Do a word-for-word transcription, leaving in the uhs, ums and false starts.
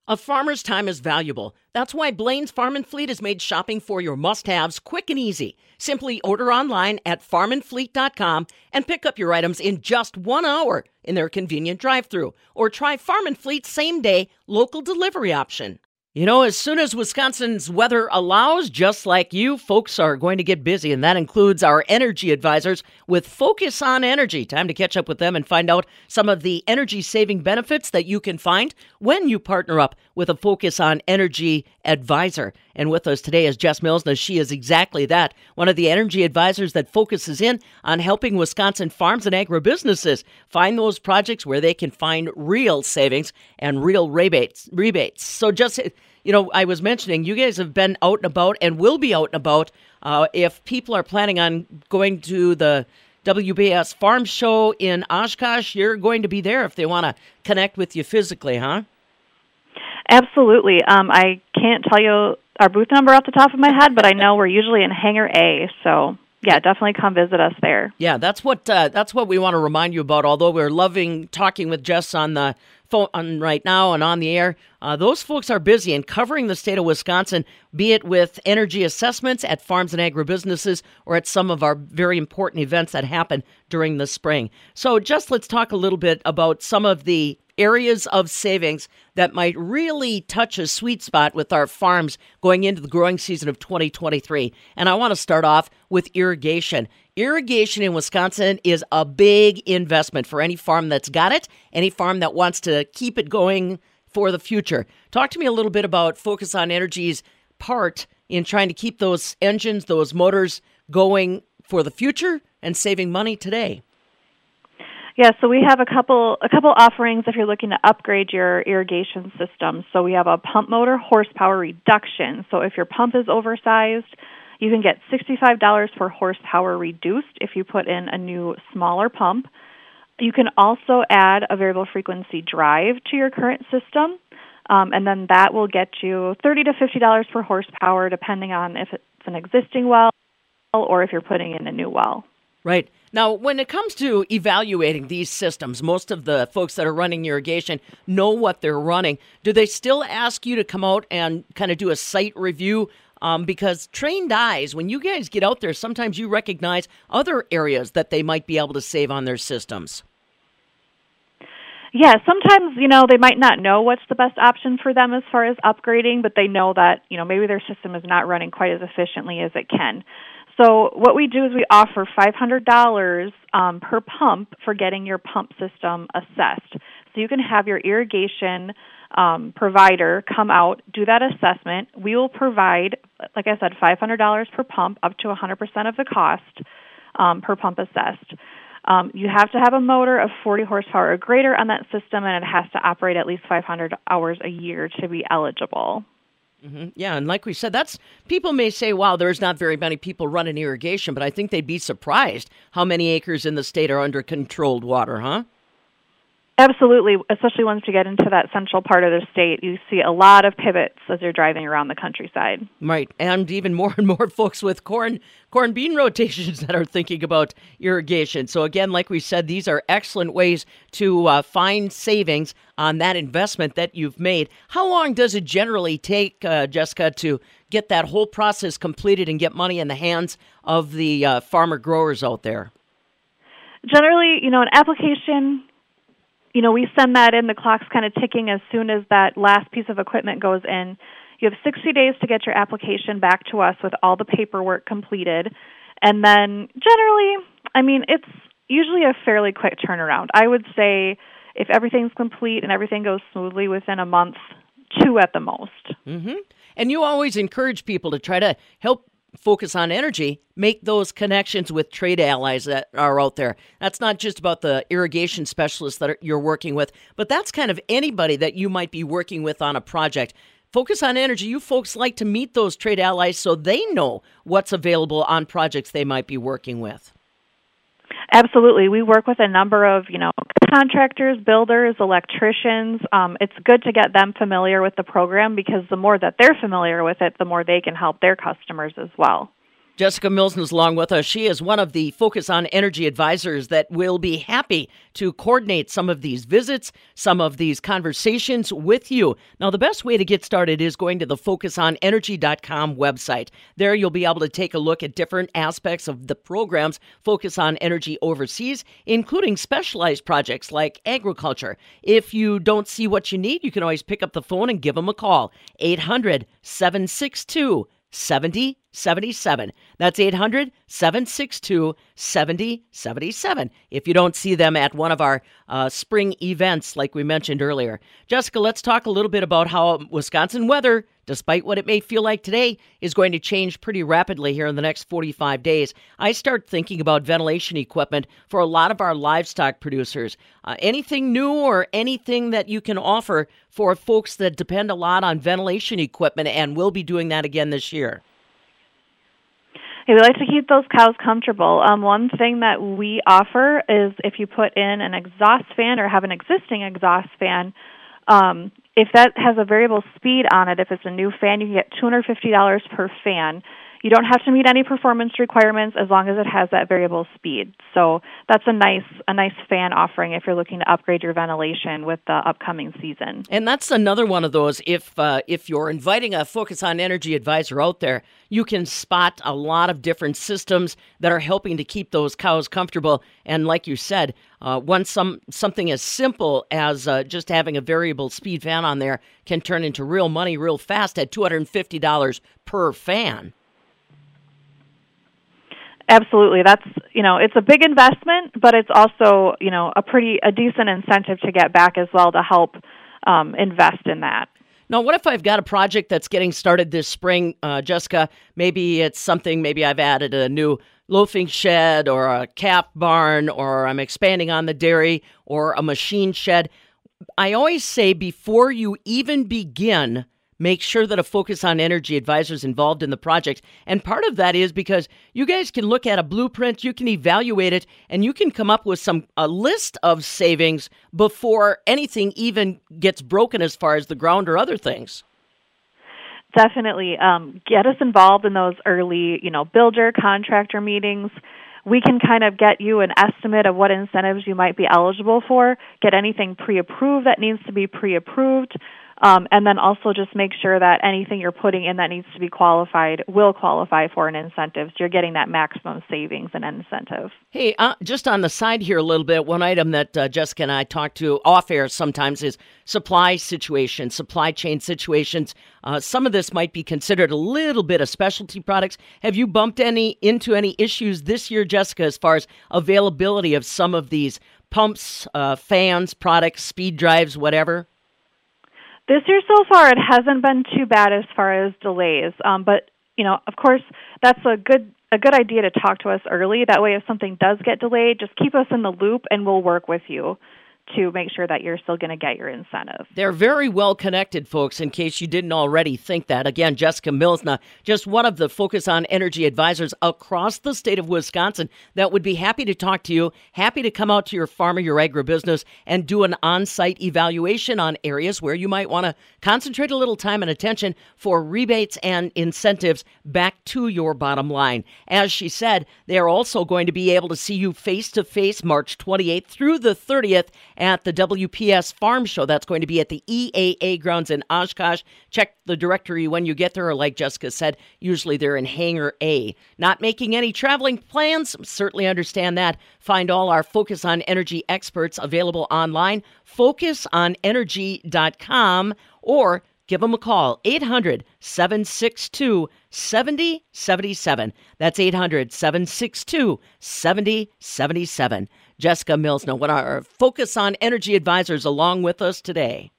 A farmer's time is valuable. That's why Blaine's Farm and Fleet has made shopping for your must-haves quick and easy. Simply order online at farm and fleet dot com and pick up your items in just one hour in their convenient drive-thru. Or try Farm and Fleet's same-day local delivery option. You know, as soon as Wisconsin's weather allows, just like you, folks are going to get busy, and that includes our energy advisors with Focus on Energy. Time to catch up with them and find out some of the energy-saving benefits that you can find when you partner up with a Focus on Energy advisor. And with us today is Jess Milsna. She is exactly that, one of the energy advisors that focuses in on helping Wisconsin farms and agribusinesses find those projects where they can find real savings and real rebates. rebates. So just... You know, I was mentioning you guys have been out and about and will be out and about uh, if people are planning on going to the W B S Farm Show in Oshkosh. You're going to be there if they want to connect with you physically, huh? Absolutely. Um, I can't tell you our booth number off the top of my head, but I know we're usually in Hangar A, so... Yeah, definitely come visit us there. Yeah, that's what uh, that's what we want to remind you about. Although we're loving talking with Jess on the phone on right now and on the air, uh, those folks are busy and covering the state of Wisconsin, be it with energy assessments at farms and agribusinesses or at some of our very important events that happen during the spring. So, just let's talk a little bit about some of the areas of savings that might really touch a sweet spot with our farms going into the growing season of twenty twenty-three. And I want to start off with irrigation. Irrigation in Wisconsin is a big investment for any farm that's got it, any farm that wants to keep it going for the future. Talk to me a little bit about Focus on Energy's part in trying to keep those engines, those motors going for the future and saving money today. Yeah, so we have a couple a couple offerings if you're looking to upgrade your irrigation system. So we have a pump motor horsepower reduction. So if your pump is oversized, you can get sixty-five dollars for horsepower reduced if you put in a new smaller pump. You can also add a variable frequency drive to your current system, um, and then that will get you thirty to fifty dollars per horsepower depending on if it's an existing well or if you're putting in a new well. Right. Now, when it comes to evaluating these systems, most of the folks that are running irrigation know what they're running. Do they still ask you to come out and kind of do a site review? Um, because trained eyes, when you guys get out there, sometimes you recognize other areas that they might be able to save on their systems. Yeah, sometimes, you know, they might not know what's the best option for them as far as upgrading, but they know that, you know, maybe their system is not running quite as efficiently as it can. So what we do is we offer five hundred dollars um, per pump for getting your pump system assessed. So you can have your irrigation um, provider come out, do that assessment. We will provide, like I said, five hundred dollars per pump, up to one hundred percent of the cost um, per pump assessed. Um, you have to have a motor of forty horsepower or greater on that system, and it has to operate at least five hundred hours a year to be eligible. Mm-hmm. Yeah, and like we said, that's people may say, wow, there's not very many people running irrigation, but I think they'd be surprised how many acres in the state are under controlled water, huh? Absolutely, especially once you get into that central part of the state, you see a lot of pivots as you're driving around the countryside. Right, and even more and more folks with corn corn bean rotations that are thinking about irrigation. So again, like we said, these are excellent ways to uh, find savings on that investment that you've made. How long does it generally take, uh, Jessica, to get that whole process completed and get money in the hands of the uh, farmer growers out there? Generally, you know, an application... You know, we send that in, the clock's kind of ticking as soon as that last piece of equipment goes in. You have sixty days to get your application back to us with all the paperwork completed. And then generally, I mean, it's usually a fairly quick turnaround. I would say if everything's complete and everything goes smoothly within a month, two at the most. Mm-hmm. And you always encourage people to try to help Focus on Energy make those connections with trade allies that are out there. That's not just about the irrigation specialists that are, you're working with, but that's kind of anybody that you might be working with on a project. Focus on Energy, you folks like to meet those trade allies so they know what's available on projects they might be working with. Absolutely. We work with a number of, you know, contractors, builders, electricians. Um, it's good to get them familiar with the program because the more that they're familiar with it, the more they can help their customers as well. Jessica Milsner is along with us. She is one of the Focus on Energy advisors that will be happy to coordinate some of these visits, some of these conversations with you. Now, the best way to get started is going to the focus on energy dot com website. There you'll be able to take a look at different aspects of the programs Focus on Energy oversees, including specialized projects like agriculture. If you don't see what you need, you can always pick up the phone and give them a call. eight hundred, seven six two, seventy seventy-seven. That's eight hundred, seven six two, seventy seventy-seven. If you don't see them at one of our uh, spring events, like we mentioned earlier. Jessica, let's talk a little bit about how Wisconsin weather, despite what it may feel like today, is going to change pretty rapidly here in the next forty-five days. I start thinking about ventilation equipment for a lot of our livestock producers. Uh, anything new or anything that you can offer for folks that depend a lot on ventilation equipment, and will be doing that again this year? Hey, we like to keep those cows comfortable. Um, one thing that we offer is if you put in an exhaust fan or have an existing exhaust fan, um, if that has a variable speed on it, if it's a new fan, you can get two hundred fifty dollars per fan. You don't have to meet any performance requirements as long as it has that variable speed. So that's a nice a nice fan offering if you're looking to upgrade your ventilation with the upcoming season. And that's another one of those, if uh, if you're inviting a Focus on Energy advisor out there, you can spot a lot of different systems that are helping to keep those cows comfortable. And like you said, uh, once some something as simple as uh, just having a variable speed fan on there can turn into real money real fast at two hundred fifty dollars per fan. Absolutely. That's, you know, it's a big investment, but it's also, you know, a pretty, a decent incentive to get back as well to help um, invest in that. Now, what if I've got a project that's getting started this spring, uh, Jessica? Maybe it's something, maybe I've added a new loafing shed or a calf barn, or I'm expanding on the dairy, or a machine shed. I always say before you even begin, make sure that a Focus on Energy advisor is involved in the project. And part of that is because you guys can look at a blueprint, you can evaluate it, and you can come up with some a list of savings before anything even gets broken as far as the ground or other things. Definitely. Um, get us involved in those early, you know, builder, contractor meetings. We can kind of get you an estimate of what incentives you might be eligible for, get anything pre-approved that needs to be pre-approved. Um, and then also just make sure that anything you're putting in that needs to be qualified will qualify for an incentive. So you're getting that maximum savings and incentive. Hey, uh, just on the side here a little bit, one item that uh, Jessica and I talk to off air sometimes is supply situations, supply chain situations. Uh, some of this might be considered a little bit of specialty products. Have you bumped any into any issues this year, Jessica, as far as availability of some of these pumps, uh, fans, products, speed drives, whatever? This year so far, it hasn't been too bad as far as delays. Um, but, you know, of course, that's a good a good idea to talk to us early. That way, if something does get delayed, just keep us in the loop and we'll work with you to make sure that you're still going to get your incentive. They're very well connected, folks, in case you didn't already think that. Again, Jessica Milsner, just one of the Focus on Energy advisors across the state of Wisconsin that would be happy to talk to you, happy to come out to your farm or your agribusiness and do an on-site evaluation on areas where you might want to concentrate a little time and attention for rebates and incentives back to your bottom line. As she said, they are also going to be able to see you face-to-face March twenty-eighth through the thirtieth at the W P S Farm Show. That's going to be at the E A A grounds in Oshkosh. Check the directory when you get there, or like Jessica said, usually they're in Hangar A. Not making any traveling plans? Certainly understand that. Find all our Focus on Energy experts available online, focus on energy dot com, or give them a call, eight hundred, seven six two, seven zero seven seven. That's eight hundred, seven six two, seven zero seven seven. Jessica Milsner, one of our Focus on Energy advisors, along with us today.